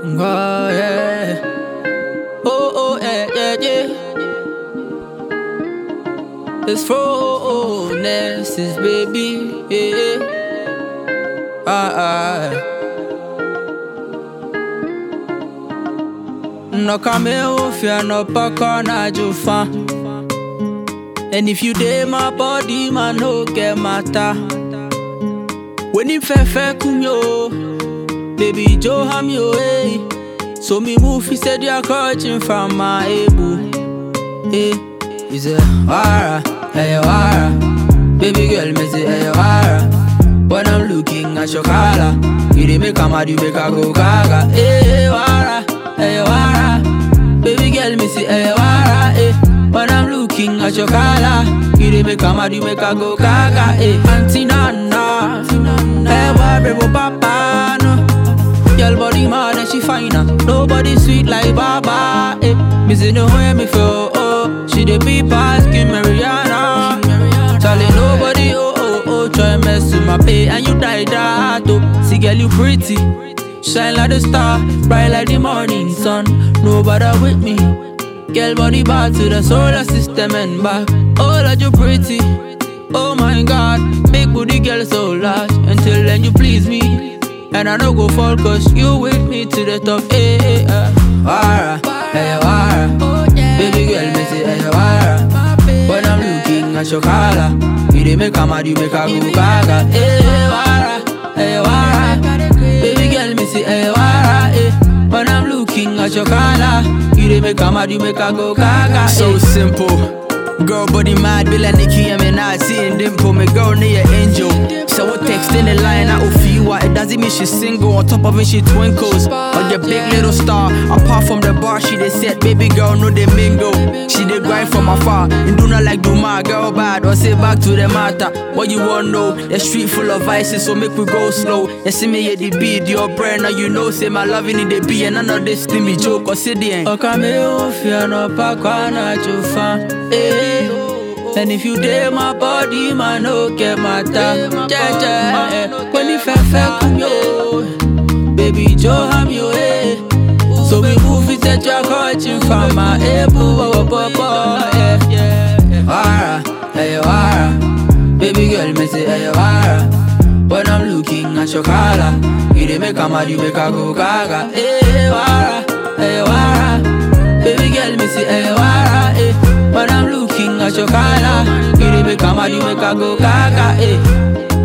Oh yeah, oh yeah, yeah, yeah. It's Phronesis, baby, yeah. No come if you're not back on a jufa. And if you dare my body, man, no get matter. When you fair kumyo, baby Joe ham yo, eh. So me move, he said you're coaching from my ebu. Eh, he said, Wara, hey, Wara. Baby girl, me say, hey, Wara. When I'm looking at your color, you dey make a mad, you make a go gaga. Hey, Wara, hey, Wara. Baby girl, me say, hey, Wara, eh. When I'm looking at your color, you dey make a mad, you make a go gaga. Eh, Auntie Nana, hey, Wara, papa, no. Girl body mad and she finer. Nobody sweet like Baba, eh. Me say no way me feel, oh. She dey be asking Mariana. Charlie nobody, try mess with my pay and you die that, oh. See girl you pretty, shine like the star, bright like the morning sun. Nobody with me. Girl body bad to the solar system and back. Oh that you pretty, oh my God. Big booty girl so large. Until then you please me. And I no go fall cause you with me to the top, eh, Wara, hey, Wara. Baby girl, me say, hey, Wara. When I'm looking at your color, you dey make a mad, you make a go gaga, eh, Wara, hey, Wara. Baby girl, me say, hey, Wara, eh. When I'm looking at your color, you dey make a mad, you make a go gaga, so simple. Girl body mad, be like Nicki and me not seeing dimple. Me girl near your angel. So we texting the line out of you. It doesn't mean she's single. On top of it she twinkles. On your big little star. Apart from the bar she they said, baby girl no they mingle. She they grind from afar. And do not like do my girl bad. Or say back to the matter. What you want know? The street full of vices, so make we go slow. You see me at the beat, your brain now you know. Say my loving in the beat and none of this thing me joke or sit there. Oh come if you're not back on a jufa, eh. And if you dare my body, man, no get matter. Yeah. When you fair kumyo, baby Joe ham yo, eh. So we move it at your coaching from my ebu, yeah. Wara, hey, Wara. Baby girl, me say, hey, Wara. When I'm looking at your color, you dey make a mad, you make a go gaga, eh, Wara, hey, Wara. Baby girl, me say, hey, Wara, eh. When I'm looking at your color, you dey make a mad, you make a go gaga, eh.